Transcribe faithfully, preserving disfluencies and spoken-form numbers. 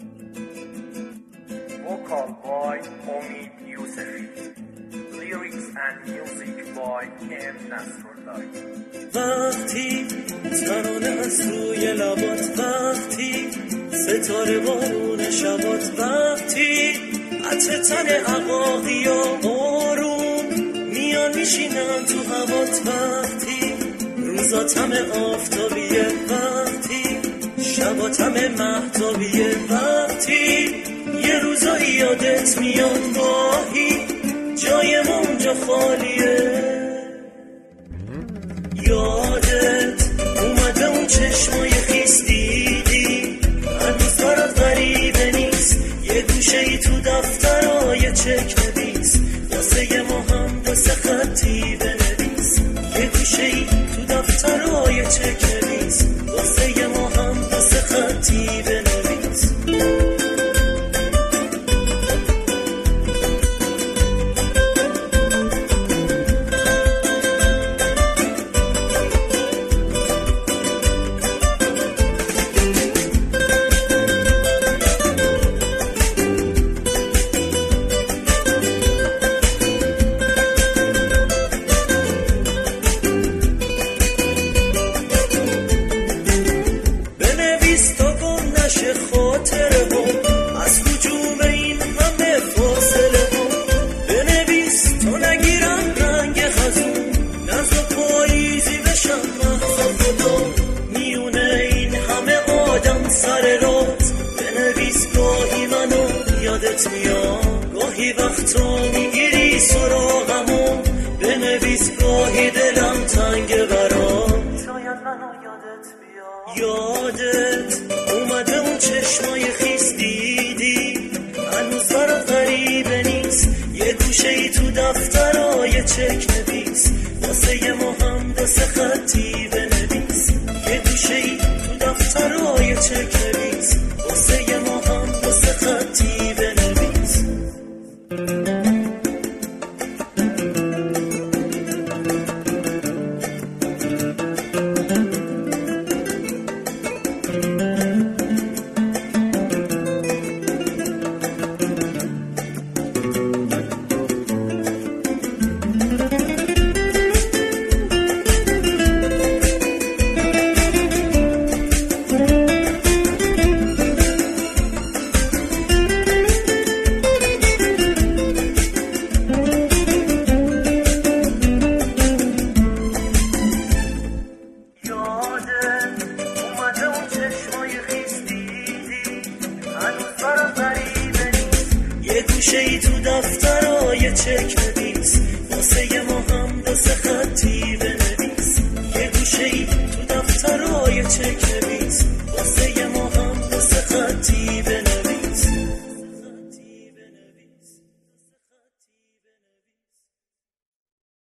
Vocal by Omid Yousefi. Lyrics and music by M. Nasrullah. وقتی ترانه از روی لبات، وقتی ستاره بارون شبات، وقتی عطر تن عقاقی و آروم میان میشینن تو هوات، وقتی روزات همه آفتابیه، وقتی شبات همه مهتابیه، وقتی یه روزایی یادت میاد گاهی جای ما اونجا خالیه. یادت اومده اون چشمای خیس دیدی، هنوز برات غریبه نیست یه گوشه ای تو دفترهای چک نویس، واسه ما هم واسه خطی بنویس، یه گوشه ای تو دفترهای چک نویس، واسه ما هم واسه خطی بنویس. گاهی وقتا میگیری سراغمو، بنویس گاهی دلم تنگ برام، شاید منو یادت بیاد. یادت اومده اون چشمای خیس دیدی، هنوز برات غریبه نیست یه گوشه ای تو دفترهای چک نویس، واسه ما هم واسه خطی بنویس، یه گوشه ای تو دفترهای چک نویس، واسه ما هم واسه خطی بنویس. یه گوشه ای تو دفترهای چک نویس، واسه ما هم واسه خطی